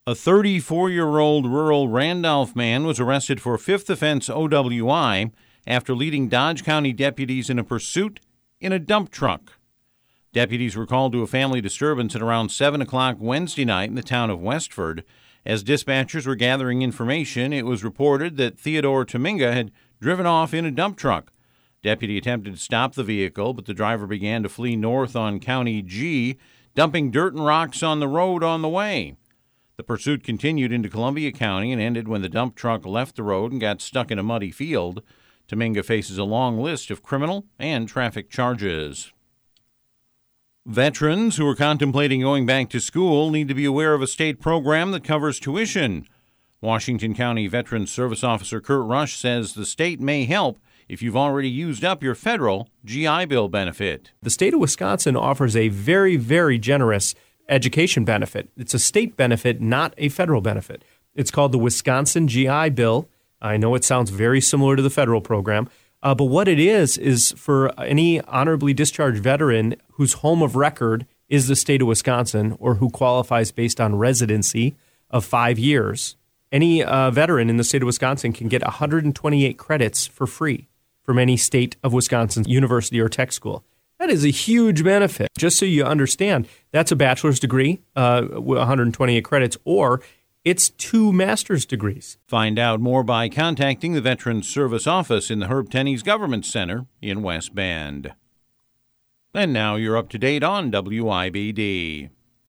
A 34-year-old rural Randolph man was arrested for fifth offense OWI after leading Dodge County deputies in a pursuit in a dump truck. Deputies were called to a family disturbance at around 7 o'clock Wednesday night in the town of Westford. As dispatchers were gathering information, it was reported that Theodore Tominga had driven off in a dump truck. Deputy attempted to stop the vehicle, but the driver began to flee north on County G, dumping dirt and rocks on the road on the way. The pursuit continued into Columbia County and ended when the dump truck left the road and got stuck in a muddy field. Tominga faces a long list of criminal and traffic charges. Veterans who are contemplating going back to school need to be aware of a state program that covers tuition. Washington County Veterans Service Officer Kurt Rush says the state may help if you've already used up your federal GI Bill benefit. The state of Wisconsin offers a very, very generous education benefit. It's a state benefit, not a federal benefit. It's called the Wisconsin GI Bill. I know it sounds very similar to the federal program, but what it is for any honorably discharged veteran whose home of record is the state of Wisconsin or who qualifies based on residency of 5 years. Any veteran in the state of Wisconsin can get 128 credits for free from any state of Wisconsin university or tech school. That is a huge benefit. Just so you understand, that's a bachelor's degree, 128 credits, or it's 2 master's degrees. Find out more by contacting the Veterans Service Office in the Herb Tenney's Government Center in West Bend. And now you're up to date on WIBD.